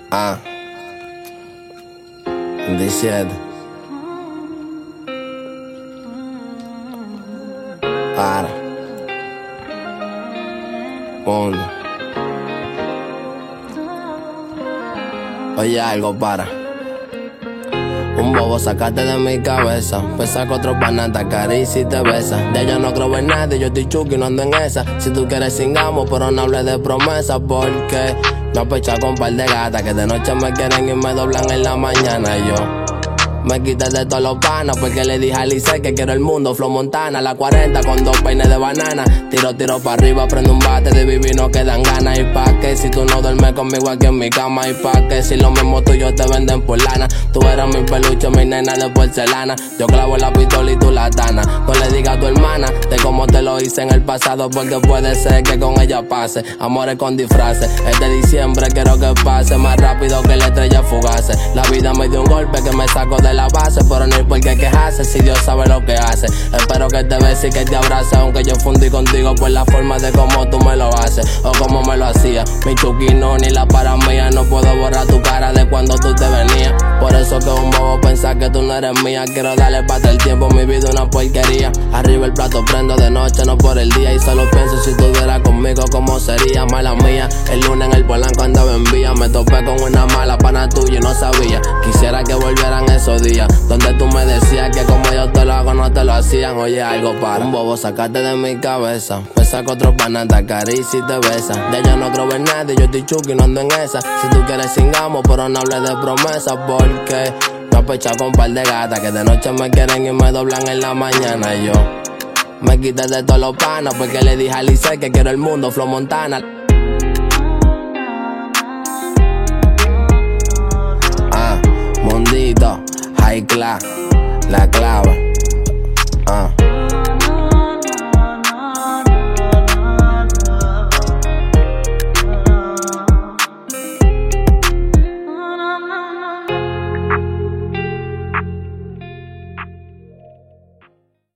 Ah, 17. Para. Uno. Oye, algo para. Un bobo, sacaste de mi cabeza. Pesa que otro pana te acaricia y te besa. Ya yo no creo en nadie, yo estoy chuki y no ando en esa. Si tú quieres singamos, pero no hables de promesas. Porque me pecha con un par de gatas que de noche me quieren y me doblan en la mañana. Yo me quité de todos los panas porque le dije a Lice que quiero el mundo, Flow Montana, la 40 con 2 peines de banana. Tiro para arriba, prendo un bate de vivir, no quedan ganas. Y pa' que si tú no duermes conmigo aquí en mi cama. Y pa' que si los mismos tuyos te venden por lana. Tú eras mi peluche, mi nena de porcelana. Yo clavo la pistola y tú la tana. No le digas a tu hermana de cómo te lo hice en el pasado, porque puede ser que con ella pase. Amores con disfraces, este diciembre quiero que pase más rápido que la estrella fugase. La vida me dio un golpe que me sacó de la base, pero no hay por qué quejarse si Dios sabe lo que hace. Espero que te bese y que te abrace, aunque yo fundí contigo por la forma de cómo tú me lo haces o cómo me lo hacías. Mi chuki no, ni la para mía, no puedo borrar tu cara de cuando tú te venías. Por eso que un bobo pensar que tú no eres mía. Quiero darle para el tiempo, mi vida una porquería. Arriba el plato prendo de noche, no por el día. Y solo pienso si estuviera conmigo cómo sería, mala mía. El lunes en el Polanco andaba en vía. Me topé con una mala pana tuya y no sabía. Quisiera que volvieran esos días donde tú me decías que como yo te lo hago no te lo hacían. Oye, algo para. Un bobo, sacaste de mi cabeza. Pesa que otro pana te acaricia y te besa. Ya yo no creo en nadie, yo estoy chuki y no ando en esa. Si tú quieres singamos, pero no hables de promesas. Porque me pecha con un par de gatas que de noche me quieren y me doblan en la mañana. Y yo me quité de todos los panas porque le dije a Lice que quiero el mundo, Flow Montana. Mundito, high class, la clave.